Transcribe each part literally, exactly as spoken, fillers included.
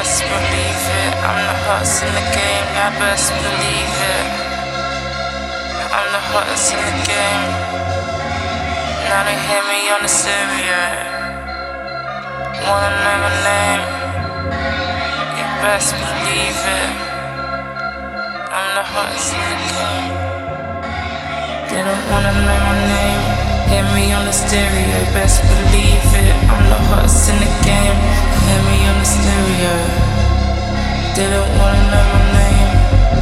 best believe it. I'm the hottest in the game, you best believe it. I'm the hottest in the game. Now they hear me on the stereo. Wanna know my name? You best believe it. I'm the hottest in the game. They don't wanna know my name. Hear me on the stereo, best believe it. I'm the hottest in the game. Hear me on the stereo. They don't wanna know my name.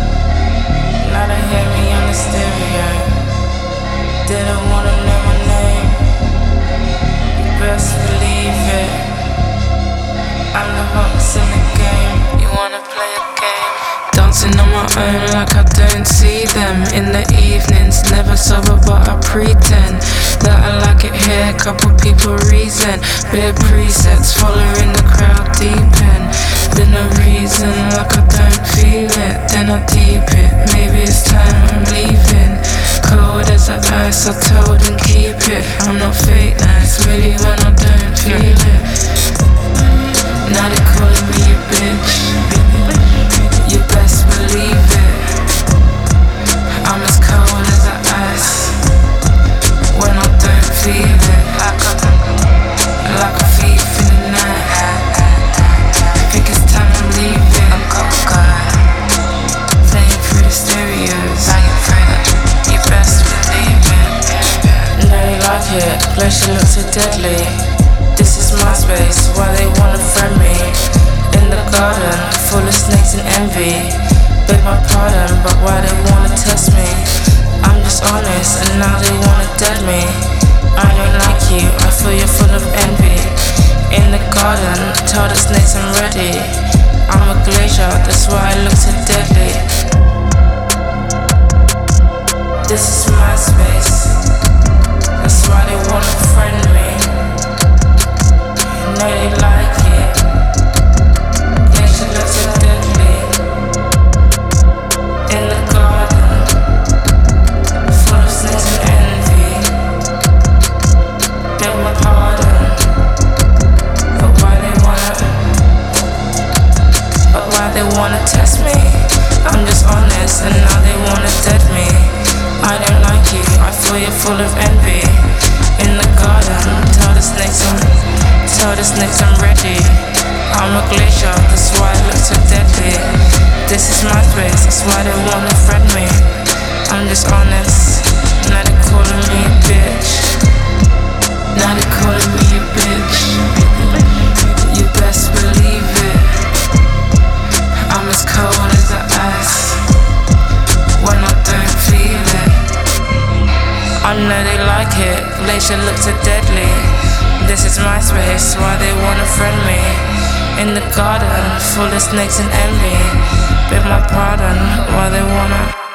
Now they hear me on the stereo. They don't wanna know my name. You best believe it. I'm the hottest in the game. You wanna play a game? Dancing on my own like I don't see them. In the evenings, never sober but I pretend that I like it here, couple people reason. Bare presets, following the crowd deep in. Then a reason like I don't feel it, then I deep it. Maybe it's time I'm leaving. Cold as the ice, I told them keep it. I'm not fake nice, really when I don't feel it. Now they calling me a bitch. You best believe it. I'm as cold as the ice when I don't feel it. Like a, like a thief in the night. I think it's time I'm leaving. I'm cold, playing through the stereos. You best believe it. No, they like it. Pleasure looks so deadly. This is my space. Why they wanna friend me? In the garden, full of snakes and envy. Beg my pardon, but why they wanna test me? I'm just honest, and now they wanna dead me. I don't like you, I feel you're full of envy. In the garden, tell the snakes I'm ready. I'm a glacier, that's why I look so deadly. This is my space, that's why they wanna friend me. You know they like it. Glacier looks so deadly. In the garden, full of snakes and envy. Beg my pardon, but why they wanna, but why they wanna test me? I'm just honest, and now they wanna dead me. I don't like you, I feel you're full of envy. In the garden, tell the snakes I'm, tell the snakes I'm ready. I'm a glacier, that's why I look so deadly. This is my space, that's why they wanna friend me. I'm just honest, now they calling me a bitch. Now they calling me a bitch. You best believe it. I'm as cold as the ice when I don't feel it. I know they like it, glacier looks so deadly. This is my space, why they wanna friend me. In the garden, full of snakes and envy. Beg my pardon, why they wanna